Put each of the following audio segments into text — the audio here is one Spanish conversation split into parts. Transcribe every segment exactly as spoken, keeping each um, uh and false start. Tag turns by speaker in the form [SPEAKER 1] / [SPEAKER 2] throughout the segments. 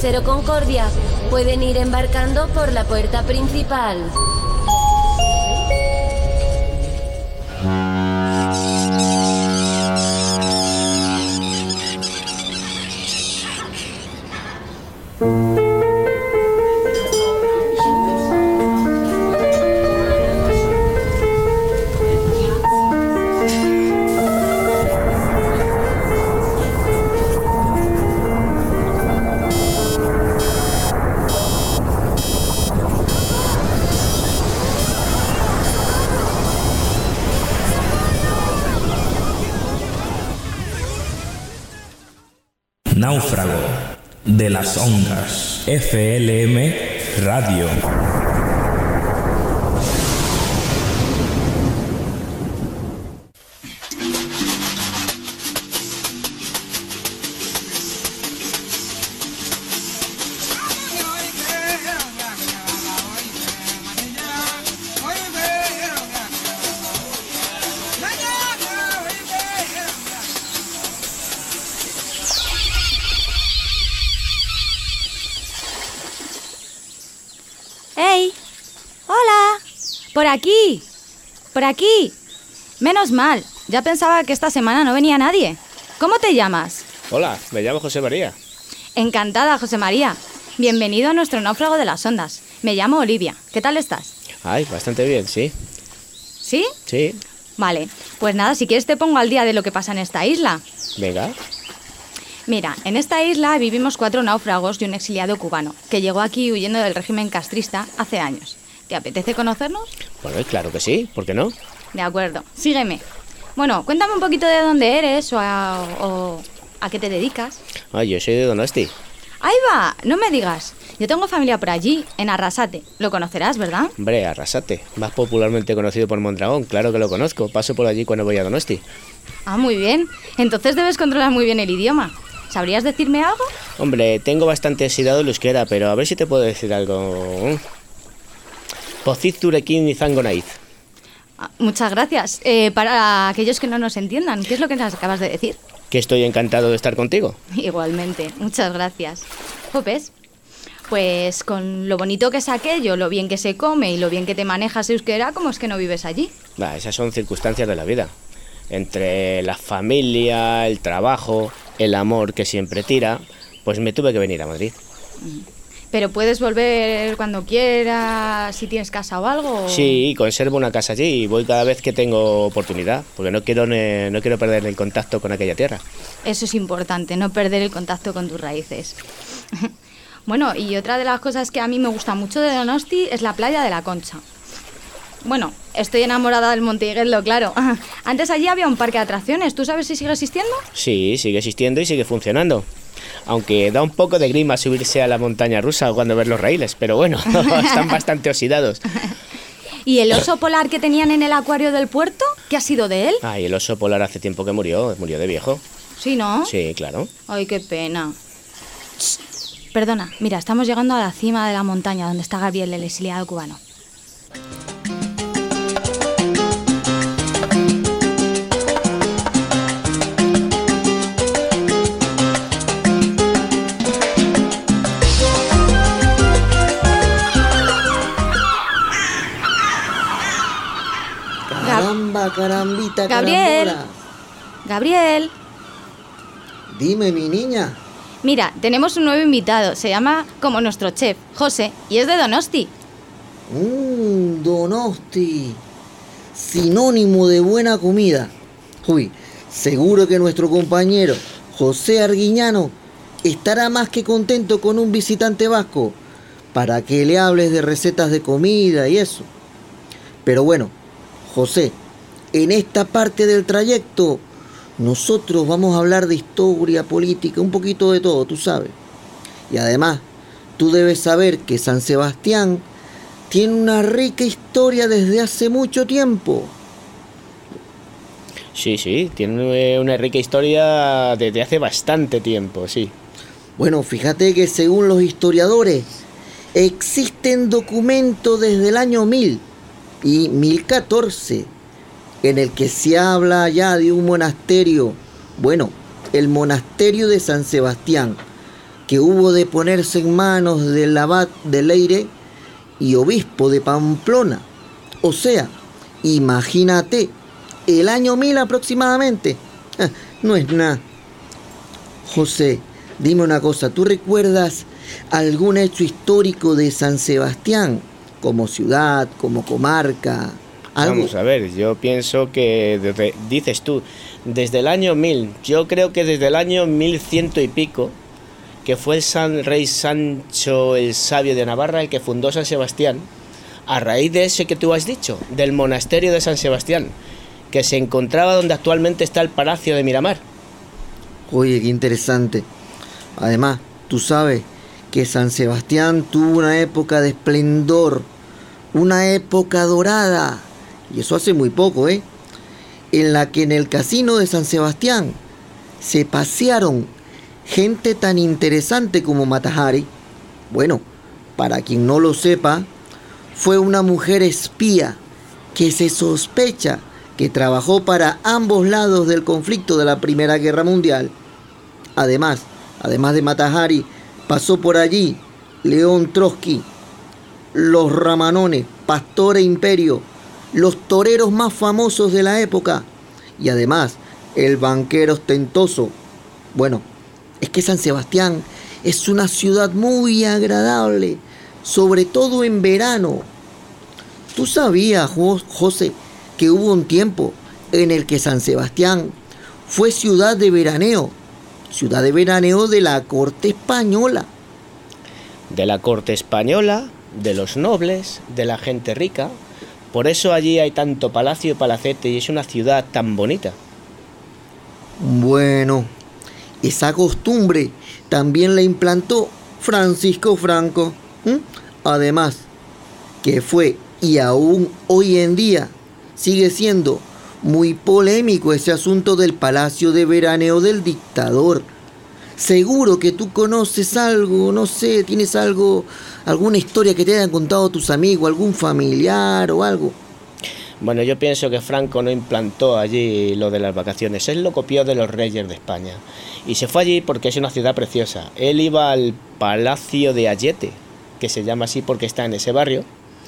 [SPEAKER 1] crucero Concordia pueden ir embarcando por la puerta principal.
[SPEAKER 2] Náufrago de las ondas. F L M Radio.
[SPEAKER 3] ¡Hey! ¡Hola! ¡Por aquí! ¡Por aquí! Menos mal, ya pensaba que esta semana no venía nadie. ¿Cómo te llamas?
[SPEAKER 4] Hola, me llamo José María.
[SPEAKER 3] Encantada, José María. Bienvenido a nuestro náufrago de las ondas. Me llamo Olivia. ¿Qué tal estás?
[SPEAKER 4] Ay, bastante bien, sí.
[SPEAKER 3] ¿Sí?
[SPEAKER 4] Sí.
[SPEAKER 3] Vale, pues nada, si quieres te pongo al día de lo que pasa en esta isla.
[SPEAKER 4] Venga.
[SPEAKER 3] Mira, en esta isla vivimos cuatro náufragos y un exiliado cubano, que llegó aquí huyendo del régimen castrista hace años. ¿Te apetece conocernos?
[SPEAKER 4] Bueno, claro que sí, ¿por qué no?
[SPEAKER 3] De acuerdo, sígueme. Bueno, cuéntame un poquito de dónde eres o a, o a qué te dedicas.
[SPEAKER 4] Ay, yo soy de Donosti.
[SPEAKER 3] ¡Ahí va! No me digas. Yo tengo familia por allí, en Arrasate. Lo conocerás, ¿verdad?
[SPEAKER 4] Hombre, Arrasate, más popularmente conocido por Mondragón. Claro que lo conozco, paso por allí cuando voy a Donosti.
[SPEAKER 3] Ah, muy bien. Entonces debes controlar muy bien el idioma. ¿Sabrías decirme algo?
[SPEAKER 4] Hombre, tengo bastante oxidado el euskera, pero a ver si te puedo decir algo. Poziz turekin izango naiz.
[SPEAKER 3] Ah, muchas gracias. Eh, para aquellos que no nos entiendan, ¿qué es lo que nos acabas de decir?
[SPEAKER 4] Que estoy encantado de estar contigo.
[SPEAKER 3] Igualmente, muchas gracias. ¿Jopes? Pues con lo bonito que es aquello, lo bien que se come y lo bien que te manejas euskera, ¿cómo es que no vives allí?
[SPEAKER 4] Bah, esas son circunstancias de la vida. Entre la familia, el trabajo, el amor que siempre tira, pues me tuve que venir a Madrid.
[SPEAKER 3] ¿Pero puedes volver cuando quieras, si tienes casa o algo?
[SPEAKER 4] Sí, conservo una casa allí y voy cada vez que tengo oportunidad, porque no quiero, no quiero perder el contacto con aquella tierra.
[SPEAKER 3] Eso es importante, no perder el contacto con tus raíces. Bueno, y otra de las cosas que a mí me gusta mucho de Donosti es la playa de la Concha. Bueno, estoy enamorada del Monte Igueldo, claro. Antes allí había un parque de atracciones. ¿Tú sabes si sigue existiendo?
[SPEAKER 4] Sí, sigue existiendo y sigue funcionando. Aunque da un poco de grima subirse a la montaña rusa cuando ves los raíles, pero bueno, están bastante oxidados.
[SPEAKER 3] ¿Y el oso polar que tenían en el acuario del puerto? ¿Qué ha sido de él?
[SPEAKER 4] Ay, el oso polar hace tiempo que murió, murió de viejo.
[SPEAKER 3] ¿Sí, no?
[SPEAKER 4] Sí, claro.
[SPEAKER 3] Ay, qué pena. Shh. Perdona, mira, estamos llegando a la cima de la montaña donde está Gabriel, el exiliado cubano.
[SPEAKER 5] Caramba, carambita,
[SPEAKER 3] Gabriel.
[SPEAKER 5] carambola.
[SPEAKER 3] Gabriel.
[SPEAKER 5] Dime, mi niña.
[SPEAKER 3] Mira, tenemos un nuevo invitado. Se llama como nuestro chef, José, y es de Donosti.
[SPEAKER 5] Mmm, Donosti. Sinónimo de buena comida. Uy, seguro que nuestro compañero José Arguiñano estará más que contento con un visitante vasco para que le hables de recetas de comida y eso. Pero bueno, José, en esta parte del trayecto nosotros vamos a hablar de historia, política, un poquito de todo, tú sabes. Y además, tú debes saber que San Sebastián tiene una rica historia desde hace mucho tiempo.
[SPEAKER 4] Sí, sí, tiene una rica historia desde hace bastante tiempo, sí.
[SPEAKER 5] Bueno, fíjate que según los historiadores, existen documentos desde el año mil y mil catorce en el que se habla ya de un monasterio, bueno, el monasterio de San Sebastián, que hubo de ponerse en manos del abad de Leire y obispo de Pamplona. O sea, imagínate, el año mil aproximadamente. No es nada. José, dime una cosa, ¿tú recuerdas algún hecho histórico de San Sebastián? Como ciudad, como comarca, ¿algo?
[SPEAKER 4] Vamos a ver, yo pienso que, desde, dices tú, desde el año mil, yo creo que desde el año mil ciento y pico, que fue el San Rey Sancho el Sabio de Navarra el que fundó San Sebastián, a raíz de ese que tú has dicho, del monasterio de San Sebastián, que se encontraba donde actualmente está el Palacio de Miramar.
[SPEAKER 5] Oye, qué interesante. Además, tú sabes que San Sebastián tuvo una época de esplendor, una época dorada, y eso hace muy poco, ¿eh? En la que en el casino de San Sebastián se pasearon gente tan interesante como Mata Hari. Bueno, para quien no lo sepa, fue una mujer espía que se sospecha que trabajó para ambos lados del conflicto de la Primera Guerra Mundial. Además, además de Mata Hari, pasó por allí León Trotsky, los Ramanones, Pastor e Imperio, los toreros más famosos de la época y además el banquero ostentoso. Bueno, es que San Sebastián es una ciudad muy agradable, sobre todo en verano. ¿Tú sabías, José, que hubo un tiempo en el que San Sebastián fue ciudad de veraneo? Ciudad de veraneo de la corte española.
[SPEAKER 4] De la corte española, de los nobles, de la gente rica. Por eso allí hay tanto palacio y palacete y es una ciudad tan bonita.
[SPEAKER 5] Bueno, esa costumbre también la implantó Francisco Franco. ¿Mm? Además, que fue y aún hoy en día sigue siendo muy polémico ese asunto del palacio de veraneo del dictador. Seguro que tú conoces algo, no sé, tienes algo, alguna historia que te hayan contado tus amigos, algún familiar o algo.
[SPEAKER 4] Bueno, yo pienso que Franco no implantó allí lo de las vacaciones, él lo copió de los reyes de España. Y se fue allí porque es una ciudad preciosa. Él iba al Palacio de Ayete, que se llama así porque está en ese barrio.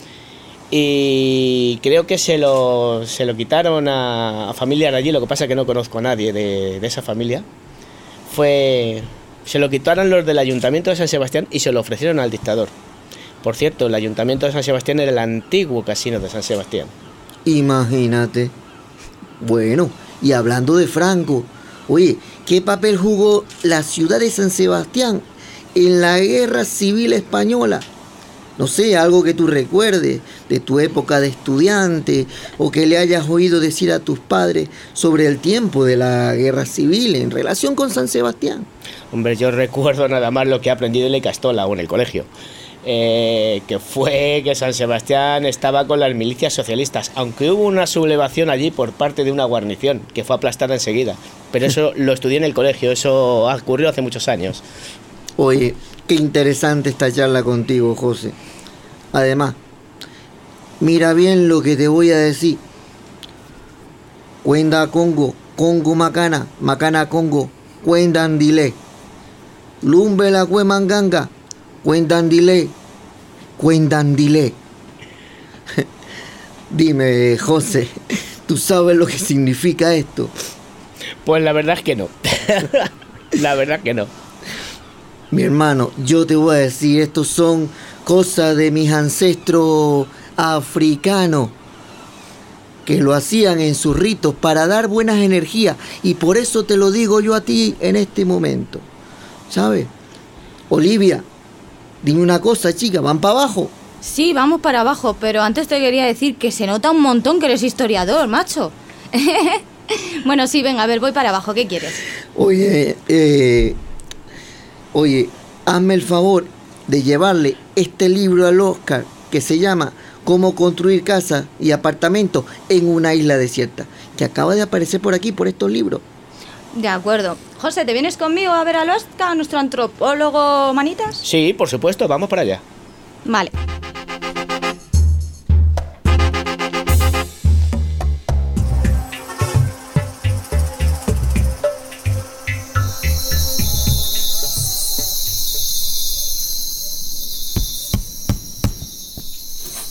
[SPEAKER 4] Y creo que se lo, se lo quitaron a, a familiar allí, lo que pasa es que no conozco a nadie de, de esa familia. Fue, se lo quitaron los del Ayuntamiento de San Sebastián y se lo ofrecieron al dictador. Por cierto, el Ayuntamiento de San Sebastián era el antiguo casino de San Sebastián.
[SPEAKER 5] Imagínate. Bueno, y hablando de Franco, oye, ¿qué papel jugó la ciudad de San Sebastián en la Guerra Civil Española? No sé, algo que tú recuerdes de tu época de estudiante o que le hayas oído decir a tus padres sobre el tiempo de la Guerra Civil en relación con San Sebastián.
[SPEAKER 4] Hombre, yo recuerdo nada más lo que he aprendido en la Castola o en el colegio, eh, que fue que San Sebastián estaba con las milicias socialistas, aunque hubo una sublevación allí por parte de una guarnición que fue aplastada enseguida. Pero eso lo estudié en el colegio, eso ocurrió hace muchos años.
[SPEAKER 5] Oye, qué interesante esta charla contigo, José. Además, mira bien lo que te voy a decir. Cuenda Congo, Congo Macana, Macana Congo, Cuendandile. Lumbe la Cuemanganga, Cuendandile, Cuendandile. Dime, José, ¿tú sabes lo que significa esto?
[SPEAKER 4] Pues la verdad es que no. La verdad que no.
[SPEAKER 5] Mi hermano, yo te voy a decir, estos son cosas de mis ancestros africanos que lo hacían en sus ritos para dar buenas energías y por eso te lo digo yo a ti en este momento, ¿sabes? Olivia, dime una cosa, chica, ¿van para abajo?
[SPEAKER 3] Sí, vamos para abajo, pero antes te quería decir que se nota un montón que eres historiador, macho. Bueno, sí, venga, a ver, voy para abajo, ¿qué quieres?
[SPEAKER 5] Oye, eh... Oye, hazme el favor de llevarle este libro al Oscar que se llama Cómo construir casas y apartamentos en una isla desierta, que acaba de aparecer por aquí, por estos libros.
[SPEAKER 3] De acuerdo. José, ¿te vienes conmigo a ver al Oscar, nuestro antropólogo Manitas?
[SPEAKER 4] Sí, por supuesto, vamos para allá.
[SPEAKER 3] Vale.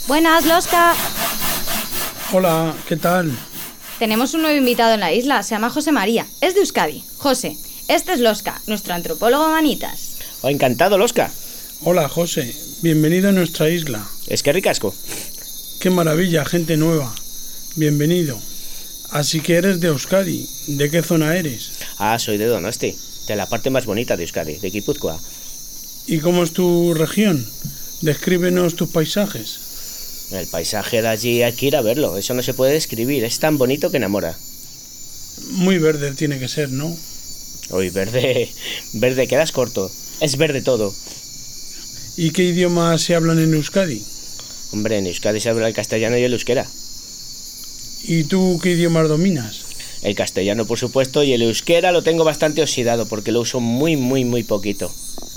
[SPEAKER 3] Buenas, Loska.
[SPEAKER 6] Hola, ¿qué tal?
[SPEAKER 3] Tenemos un nuevo invitado en la isla, se llama José María. Es de Euskadi. José, este es Loska, nuestro antropólogo manitas.
[SPEAKER 4] Oh, encantado, Loska.
[SPEAKER 6] Hola, José. Bienvenido a nuestra isla.
[SPEAKER 4] Es que ricasco.
[SPEAKER 6] Qué maravilla, gente nueva. Bienvenido. Así que eres de Euskadi. ¿De qué zona eres?
[SPEAKER 4] Ah, soy de Donosti, de la parte más bonita de Euskadi, de Guipúzcoa.
[SPEAKER 6] ¿Y cómo es tu región? Descríbenos tus paisajes.
[SPEAKER 4] El paisaje de allí hay que ir a verlo, eso no se puede describir, es tan bonito que enamora.
[SPEAKER 6] Muy verde tiene que ser, ¿no?
[SPEAKER 4] Uy, verde, verde, quedas corto, es verde todo.
[SPEAKER 6] ¿Y qué idiomas se hablan en Euskadi?
[SPEAKER 4] Hombre, en Euskadi se habla el castellano y el euskera.
[SPEAKER 6] ¿Y tú qué idiomas dominas?
[SPEAKER 4] El castellano, por supuesto, y el euskera lo tengo bastante oxidado porque lo uso muy, muy, muy poquito.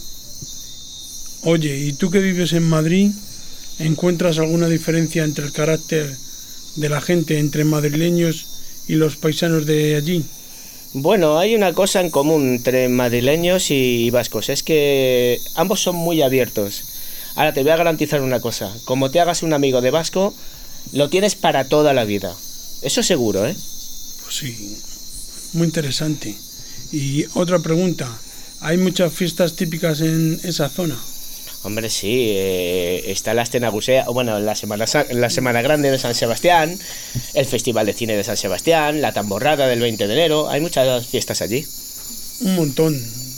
[SPEAKER 6] Oye, ¿y tú que vives en Madrid, encuentras alguna diferencia entre el carácter de la gente, entre madrileños y los paisanos de allí?
[SPEAKER 4] Bueno, hay una cosa en común entre madrileños y vascos, es que ambos son muy abiertos. Ahora te voy a garantizar una cosa, como te hagas un amigo de vasco, lo tienes para toda la vida. Eso seguro, ¿eh?
[SPEAKER 6] Pues sí, muy interesante. Y otra pregunta, ¿hay muchas fiestas típicas en esa zona?
[SPEAKER 4] Hombre, sí, eh, está la Astenagusea, bueno, la semana, la semana Grande de San Sebastián, el Festival de Cine de San Sebastián, la Tamborrada del veinte de enero, hay muchas fiestas allí.
[SPEAKER 6] Un montón.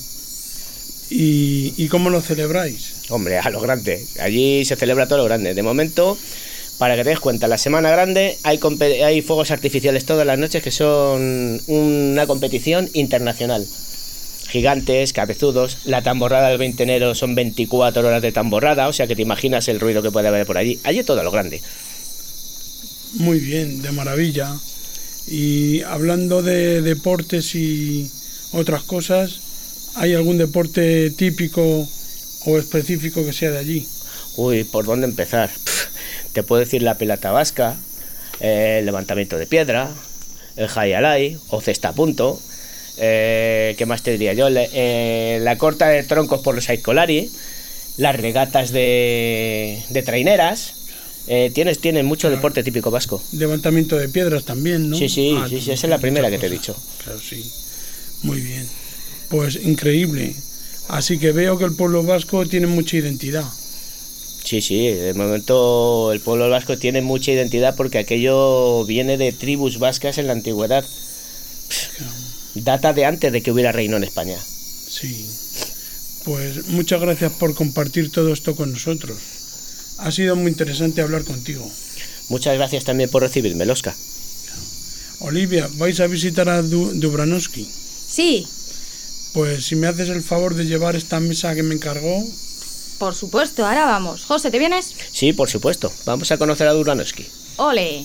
[SPEAKER 6] ¿Y, y cómo lo celebráis?
[SPEAKER 4] Hombre, a lo grande, allí se celebra todo lo grande. De momento, para que te des cuenta, la Semana Grande hay, hay fuegos artificiales todas las noches que son una competición internacional. Gigantes, cabezudos, la tamborrada del veinte de enero son veinticuatro horas de tamborrada, o sea que te imaginas el ruido que puede haber por allí. Allí todo lo grande.
[SPEAKER 6] Muy bien, de maravilla. Y hablando de deportes y otras cosas, ¿hay algún deporte típico o específico que sea de allí?
[SPEAKER 4] Uy, ¿por dónde empezar? Pff, te puedo decir la pelota vasca, eh, el levantamiento de piedra, el high alai o cesta a punto. Eh, ¿Qué más te diría yo? Le, eh, la corta de troncos por los Aizkolari, las regatas de, de traineras. Eh, tienes, tienes mucho claro. Deporte típico vasco.
[SPEAKER 6] Levantamiento de piedras también, ¿no?
[SPEAKER 4] Sí, sí,
[SPEAKER 6] ah,
[SPEAKER 4] sí, sí, esa es la primera que te he dicho.
[SPEAKER 6] Claro, sí. Muy bien. Pues increíble. Así que veo que el pueblo vasco tiene mucha identidad. Sí,
[SPEAKER 4] sí, de momento el pueblo vasco tiene mucha identidad porque aquello viene de tribus vascas en la antigüedad. Claro. Data de antes de que hubiera reino en España.
[SPEAKER 6] Sí. Pues muchas gracias por compartir todo esto con nosotros. Ha sido muy interesante hablar contigo.
[SPEAKER 4] Muchas gracias también por recibirme, Loska.
[SPEAKER 6] Olivia, ¿vais a visitar a du- Dubranowski?
[SPEAKER 3] Sí.
[SPEAKER 6] Pues si me haces el favor de llevar esta mesa que me encargó.
[SPEAKER 3] Por supuesto, ahora vamos. José, ¿te vienes?
[SPEAKER 4] Sí, por supuesto. Vamos a conocer a Dubranowski.
[SPEAKER 3] ¡Ole!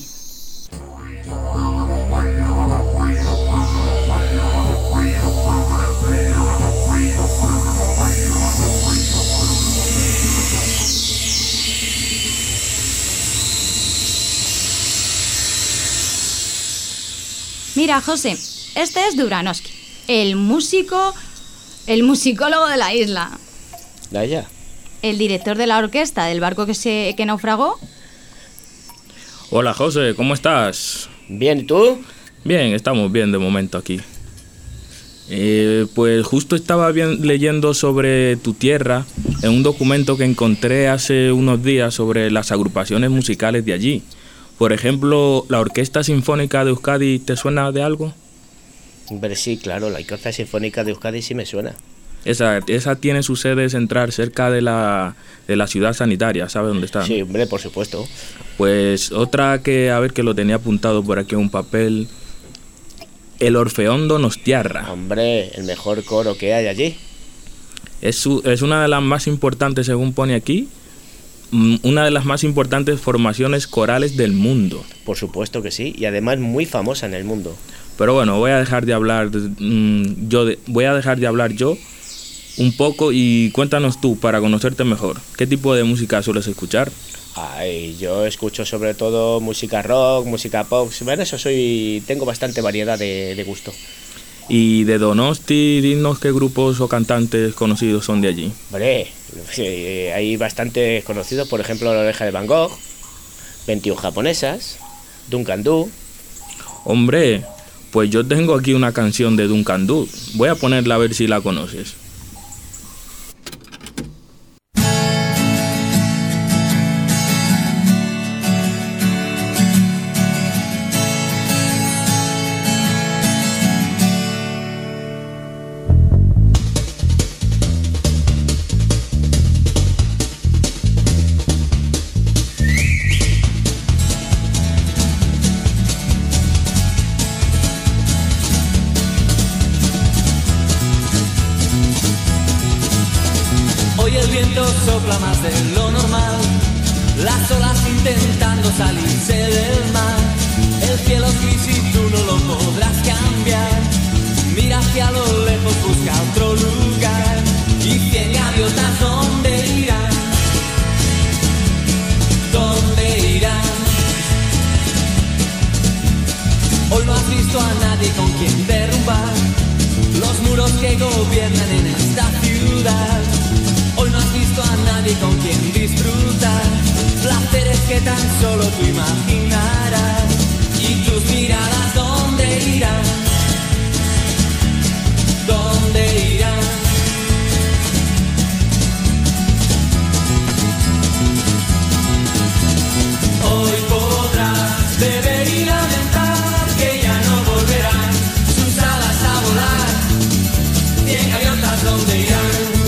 [SPEAKER 3] Mira, José, este es Dubranowski, el músico, el musicólogo de la isla.
[SPEAKER 4] Vaya.
[SPEAKER 3] El director de la orquesta del barco que se que naufragó.
[SPEAKER 2] Hola, José, ¿cómo estás?
[SPEAKER 4] Bien, ¿y tú?
[SPEAKER 2] Bien, estamos bien de momento aquí. Eh, pues justo estaba bien, leyendo sobre tu tierra en un documento que encontré hace unos días sobre las agrupaciones musicales de allí. Por ejemplo, ¿la Orquesta Sinfónica de Euskadi te suena de algo?
[SPEAKER 4] Hombre, sí, claro, la Orquesta Sinfónica de Euskadi sí me suena.
[SPEAKER 2] Esa, esa tiene su sede central cerca de la, de la ciudad sanitaria, ¿sabes dónde está?
[SPEAKER 4] Sí, hombre, por supuesto.
[SPEAKER 2] Pues otra que, a ver, que lo tenía apuntado por aquí en un papel, el Orfeón Donostiarra.
[SPEAKER 4] Hombre, el mejor coro que hay allí.
[SPEAKER 2] Es, su, es una de las más importantes, según pone aquí, una de las más importantes formaciones corales del mundo.
[SPEAKER 4] Por supuesto que sí, y además muy famosa en el mundo.
[SPEAKER 2] Pero bueno, voy a dejar de hablar mmm, yo de, voy a dejar de hablar yo un poco y cuéntanos tú para conocerte mejor. ¿Qué tipo de música sueles escuchar?
[SPEAKER 4] Ay, yo escucho sobre todo música rock, música pop. Bueno, eso soy, tengo bastante variedad de, de gusto.
[SPEAKER 2] Y de Donosti, dinos qué grupos o cantantes conocidos son de allí.
[SPEAKER 4] Hombre, hay bastantes conocidos, por ejemplo La Oreja de Van Gogh, veintiuna japonesas, Duncan Du.
[SPEAKER 2] Hombre, pues yo tengo aquí una canción de Duncan Du. Voy a ponerla a ver si la conoces.
[SPEAKER 7] Sopla más de lo normal, las olas intentando salirse del mar. El cielo es gris y tú no lo podrás cambiar. Mira hacia lo lejos, busca otro lugar. Y cien gaviotas, ¿dónde irán? ¿Dónde irán? Hoy no has visto a nadie con quien derrumbar los muros que gobiernan en esta ciudad. Hoy no has visto a nadie con quien disfrutar placeres que tan solo tú imaginarás. Y tus miradas, ¿dónde irán? ¿Dónde irán? Hoy podrás beber y lamentar que ya no volverán sus alas a volar. Cien gaviotas, ¿dónde irán?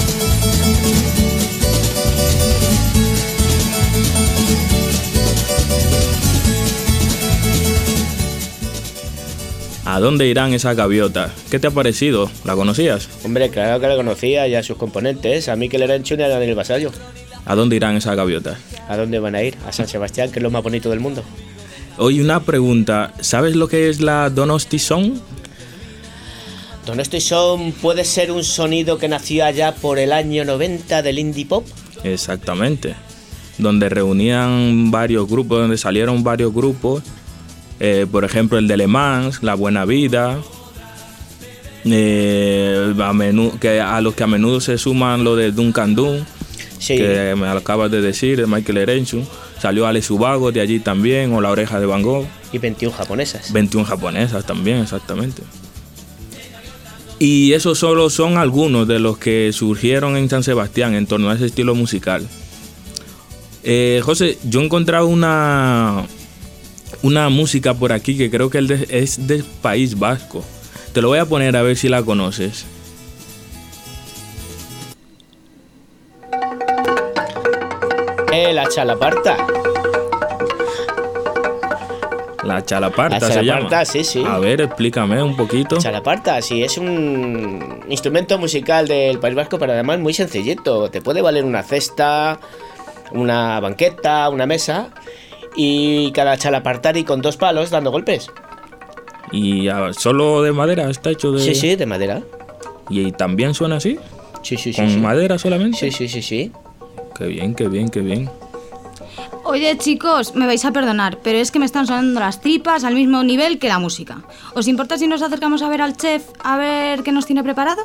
[SPEAKER 2] ¿A dónde irán esas gaviotas? ¿Qué te ha parecido? ¿La conocías?
[SPEAKER 4] Hombre, claro que la conocía y a sus componentes. A Mikel Erenchun y a Daniel Vasallo.
[SPEAKER 2] ¿A dónde irán esas gaviotas?
[SPEAKER 4] ¿A dónde van a ir? A San Sebastián, que es lo más bonito del mundo.
[SPEAKER 2] Oye, una pregunta. ¿Sabes lo que es la Donosti Song?
[SPEAKER 4] Donosti Song puede ser un sonido que nació allá por el año noventa del indie pop.
[SPEAKER 2] Exactamente. Donde reunían varios grupos, donde salieron varios grupos. Eh, por ejemplo, el de Le Mans, La Buena Vida, eh, a, menudo, que a los que a menudo se suman lo de Duncan Du, sí, que me acabas de decir, de Mikel Erenchun. Salió Alex Ubago de allí también, o La Oreja de Van Gogh.
[SPEAKER 4] Y veintiuna japonesas.
[SPEAKER 2] veintiuna japonesas también, exactamente. Y esos solo son algunos de los que surgieron en San Sebastián en torno a ese estilo musical. Eh, José, yo he encontrado una... una música por aquí que creo que es del País Vasco. Te lo voy a poner a ver si la conoces.
[SPEAKER 4] Eh, la chalaparta.
[SPEAKER 2] La chalaparta,
[SPEAKER 4] la
[SPEAKER 2] se
[SPEAKER 4] chalaparta,
[SPEAKER 2] llama.
[SPEAKER 4] Sí, sí.
[SPEAKER 2] A ver, explícame un poquito.
[SPEAKER 4] Chalaparta, sí, es un instrumento musical del País Vasco, pero además muy sencillito. Te puede valer una cesta, una banqueta, una mesa. Y cada chalapartari con dos palos dando golpes.
[SPEAKER 2] ¿Y uh, solo de madera está hecho de...?
[SPEAKER 4] Sí, sí, de madera.
[SPEAKER 2] ¿Y también suena así?
[SPEAKER 4] Sí, sí, sí.
[SPEAKER 2] ¿Con
[SPEAKER 4] sí.
[SPEAKER 2] madera solamente?
[SPEAKER 4] Sí, sí, sí, sí.
[SPEAKER 2] Qué bien, qué bien, qué bien.
[SPEAKER 3] Oye, chicos, me vais a perdonar, pero es que me están sonando las tripas al mismo nivel que la música. ¿Os importa si nos acercamos a ver al chef, a ver qué nos tiene preparado?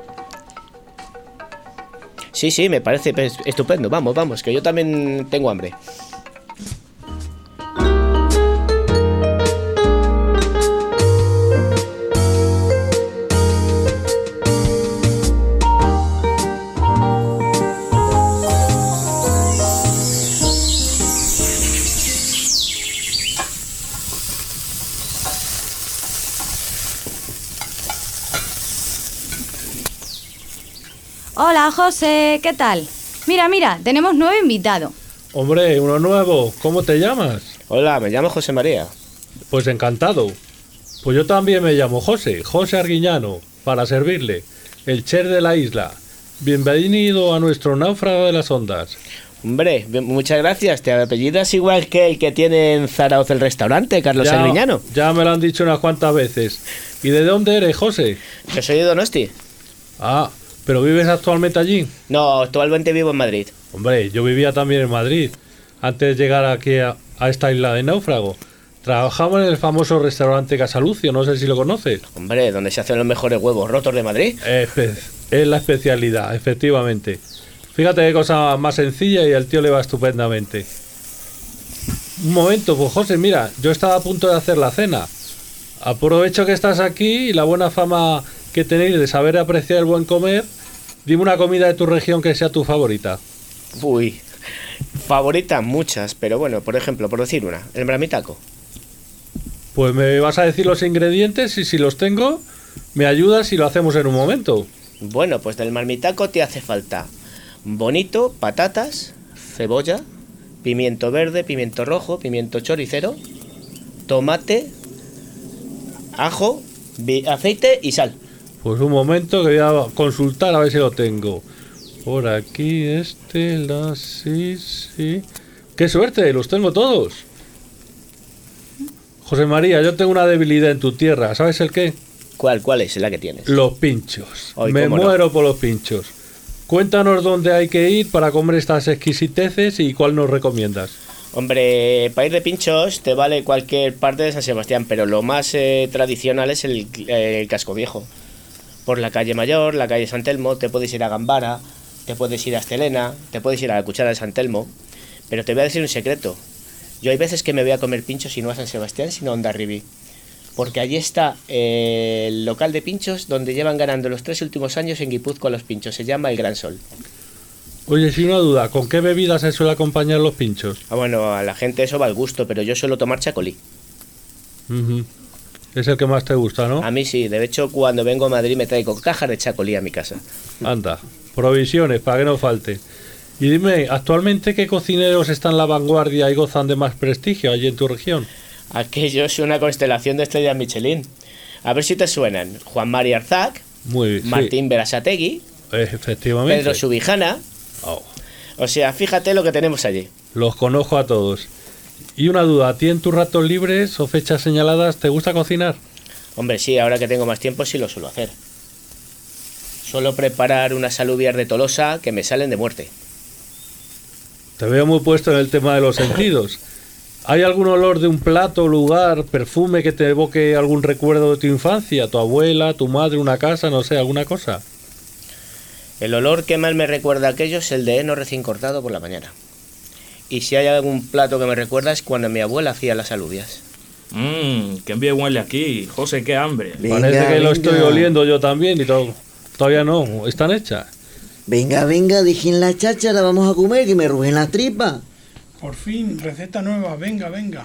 [SPEAKER 4] Sí, sí, me parece estupendo. Vamos, vamos, que yo también tengo hambre.
[SPEAKER 3] Hola, José, ¿qué tal? Mira, mira, tenemos nuevo invitado.
[SPEAKER 8] Hombre, uno nuevo. ¿Cómo te llamas?
[SPEAKER 4] Hola, me llamo José María.
[SPEAKER 8] Pues encantado. Pues yo también me llamo José, José Arguiñano, para servirle, el chef de la isla. Bienvenido a nuestro náufrago de las ondas.
[SPEAKER 4] Hombre, muchas gracias. Te apellidas igual que el que tiene en Zarauz el restaurante, Carlos
[SPEAKER 8] ya,
[SPEAKER 4] Arguiñano.
[SPEAKER 8] Ya me lo han dicho unas cuantas veces. ¿Y de dónde eres, José?
[SPEAKER 4] Yo soy de Donosti.
[SPEAKER 8] Ah, ¿pero vives actualmente allí?
[SPEAKER 4] No, actualmente vivo en Madrid.
[SPEAKER 8] Hombre, yo vivía también en Madrid, antes de llegar aquí a, a esta isla de náufrago. Trabajaba en el famoso restaurante Casalucio, no sé si lo conoces.
[SPEAKER 4] Hombre, donde se hacen los mejores huevos rotos de Madrid.
[SPEAKER 8] Espe- es la especialidad, efectivamente. Fíjate qué cosa más sencilla y al tío le va estupendamente. Un momento, pues José, mira, yo estaba a punto de hacer la cena. Aprovecho que estás aquí y la buena fama que tenéis de saber apreciar el buen comer. Dime una comida de tu región que sea tu favorita.
[SPEAKER 4] Uy, favorita muchas, pero bueno, por ejemplo, por decir una, el marmitaco.
[SPEAKER 8] Pues me vas a decir los ingredientes y si los tengo, me ayudas y lo hacemos en un momento.
[SPEAKER 4] Bueno, pues del marmitaco te hace falta bonito, patatas, cebolla, pimiento verde, pimiento rojo, pimiento choricero, tomate, ajo, vi- aceite y sal.
[SPEAKER 8] Pues un momento que voy a consultar a ver si lo tengo. Por aquí, este, la, sí, sí. ¡Qué suerte! Los tengo todos. José María, yo tengo una debilidad en tu tierra. ¿Sabes el qué?
[SPEAKER 4] ¿Cuál, cuál es la que tienes?
[SPEAKER 8] Los pinchos.
[SPEAKER 4] Ay,
[SPEAKER 8] Me
[SPEAKER 4] cómo no.
[SPEAKER 8] muero por los pinchos. Cuéntanos dónde hay que ir para comer estas exquisiteces y cuál nos recomiendas.
[SPEAKER 4] Hombre, para ir de pinchos te vale cualquier parte de San Sebastián, pero lo más eh, tradicional es el, eh, el Casco Viejo. Por la calle Mayor, la calle San Telmo, te puedes ir a Gambara, te puedes ir a Estelena, te puedes ir a la Cuchara de San Telmo, pero te voy a decir un secreto. Yo hay veces que me voy a comer pinchos y no a San Sebastián, sino a Hondarribí, porque allí está eh, el local de pinchos donde llevan ganando los tres últimos años en Guipúzcoa los pinchos, se llama El Gran Sol.
[SPEAKER 8] Oye, sin una duda, ¿con qué bebidas se suele acompañar los pinchos?
[SPEAKER 4] Ah, bueno, a la gente eso va al gusto, pero yo suelo tomar chacolí.
[SPEAKER 8] Ujú. Es el que más te gusta, ¿no?
[SPEAKER 4] A mí sí, de hecho cuando vengo a Madrid me traigo cajas de chacolí a mi casa.
[SPEAKER 8] Anda, provisiones, para que no falte. Y dime, ¿actualmente qué cocineros están en la vanguardia y gozan de más prestigio allí en tu región?
[SPEAKER 4] Aquello es una constelación de estrellas Michelin. A ver si te suenan. Juan Mari Arzac,
[SPEAKER 8] Muy bien.
[SPEAKER 4] Martín Berasategui,
[SPEAKER 8] Efectivamente.
[SPEAKER 4] Pedro Subijana.
[SPEAKER 8] Oh,
[SPEAKER 4] O sea, fíjate lo que tenemos allí.
[SPEAKER 8] los conozco a todos. Y una duda, ¿a ti en tus ratos libres o fechas señaladas te gusta cocinar?
[SPEAKER 4] Hombre, sí, ahora que tengo más tiempo sí lo suelo hacer. Suelo preparar unas alubias de Tolosa que me salen de muerte.
[SPEAKER 8] Te veo muy puesto en el tema de los sentidos. ¿Hay algún olor de un plato, lugar, perfume que te evoque algún recuerdo de tu infancia? ¿Tu abuela, tu madre, una casa, no sé, alguna cosa?
[SPEAKER 4] El olor que más me recuerda a aquello es el de heno recién cortado por la mañana. Y si hay algún plato que me recuerda es cuando mi abuela hacía las alubias.
[SPEAKER 2] Mmm, qué bien huele aquí. José, qué hambre.
[SPEAKER 5] Venga,
[SPEAKER 8] Parece que lo estoy
[SPEAKER 5] venga.
[SPEAKER 8] oliendo yo también y to- todavía no. ¿Están hechas?
[SPEAKER 5] Venga, venga, dejen la cháchara, vamos a comer, que me rugen las tripas.
[SPEAKER 6] Por fin, receta nueva, venga, venga.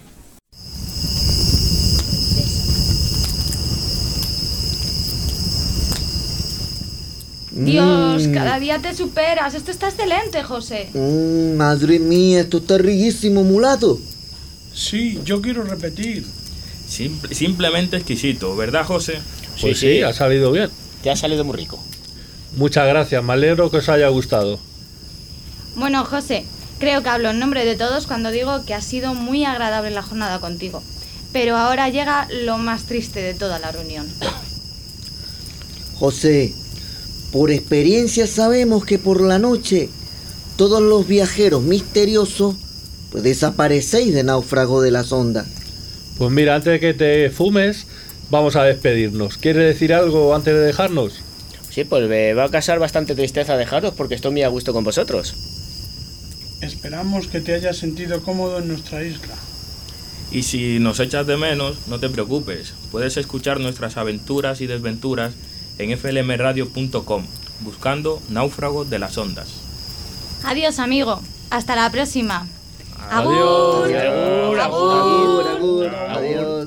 [SPEAKER 3] Dios,
[SPEAKER 5] Mm.
[SPEAKER 3] cada día te superas. Esto está excelente, José.
[SPEAKER 5] Mm, madre mía, esto está riquísimo, mulato.
[SPEAKER 6] Sí, yo quiero repetir.
[SPEAKER 2] Simple- simplemente exquisito, ¿verdad, José?
[SPEAKER 8] Pues sí, ha salido bien.
[SPEAKER 4] Te ha salido muy rico.
[SPEAKER 8] Muchas gracias, me alegro que os haya gustado.
[SPEAKER 3] Bueno, José, creo que hablo en nombre de todos cuando digo que ha sido muy agradable la jornada contigo. Pero ahora llega lo más triste de toda la reunión.
[SPEAKER 5] José, por experiencia sabemos que por la noche todos los viajeros misteriosos pues desaparecéis de náufrago de las ondas.
[SPEAKER 8] Pues mira, antes de que te fumes, vamos a despedirnos. ¿Quieres decir algo antes de dejarnos?
[SPEAKER 4] Sí, pues me va a causar bastante tristeza dejaros porque estoy muy a gusto con vosotros.
[SPEAKER 6] Esperamos que te hayas sentido cómodo en nuestra isla.
[SPEAKER 2] Y si nos echas de menos, no te preocupes. Puedes escuchar nuestras aventuras y desventuras en f l m radio punto com, buscando Náufragos de las Ondas.
[SPEAKER 3] Adiós, amigo. Hasta la próxima.
[SPEAKER 2] Adiós.
[SPEAKER 3] Agur.
[SPEAKER 4] Agur,
[SPEAKER 5] Agur, agur, adiós.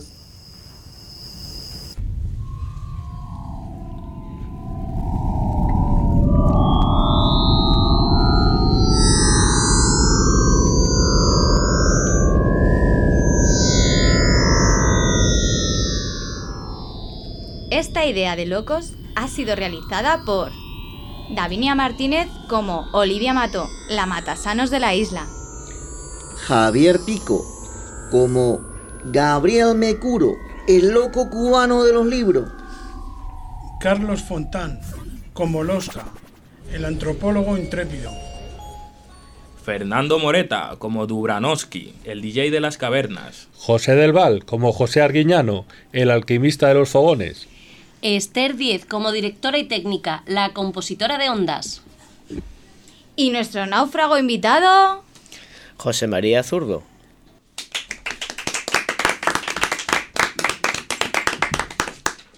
[SPEAKER 3] Esta idea de locos ha sido realizada por Davinia Martínez como Olivia Mató, la matasanos de la isla.
[SPEAKER 5] Javier Pico, como Gabriel Mecuro, el loco cubano de los libros.
[SPEAKER 6] Carlos Fontán, como Losca, el antropólogo intrépido.
[SPEAKER 2] Fernando Moreta como Dubranowski, el D J de las cavernas.
[SPEAKER 8] José del Val, como José Arguiñano, el alquimista de los fogones.
[SPEAKER 9] Esther Diez como directora y técnica, la compositora de ondas.
[SPEAKER 3] Y nuestro náufrago invitado...
[SPEAKER 4] José María Zurdo,